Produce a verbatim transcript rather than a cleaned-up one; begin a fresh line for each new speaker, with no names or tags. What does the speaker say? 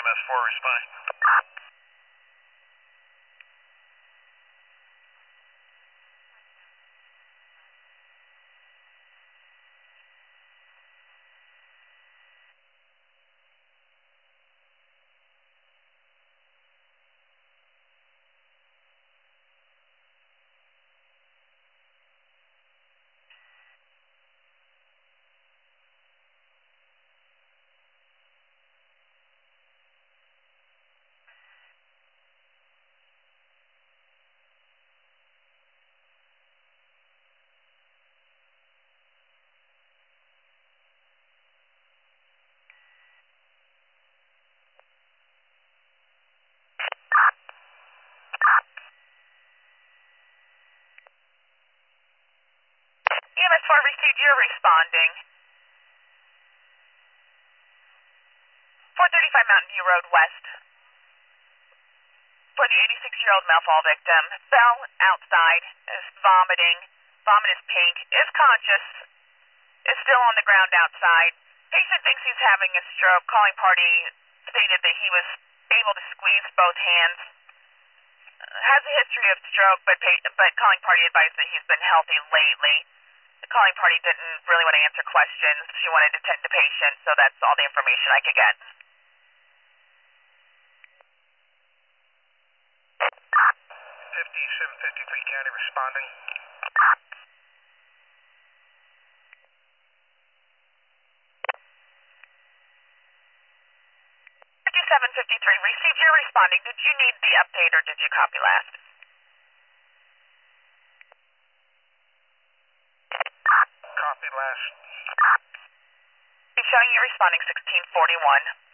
M S four responding. E M S four received, you're responding. four thirty-five Mountain View Road West. For the eighty-six-year-old male fall victim, fell outside, is vomiting, vomit is pink, is conscious, is still on the ground outside. Patient thinks he's having a stroke. Calling party stated that he was able to squeeze both hands. Has a history of stroke, but, but calling party advised that he's been healthy lately. The calling party didn't really want to answer questions. She wanted to tend to patient, so that's all the information I could get. fifty-seven fifty-three County responding. fifty-seven fifty-three, received, you're responding. Did you need the update or did you copy last? Copy last. It's showing you responding sixteen forty-one.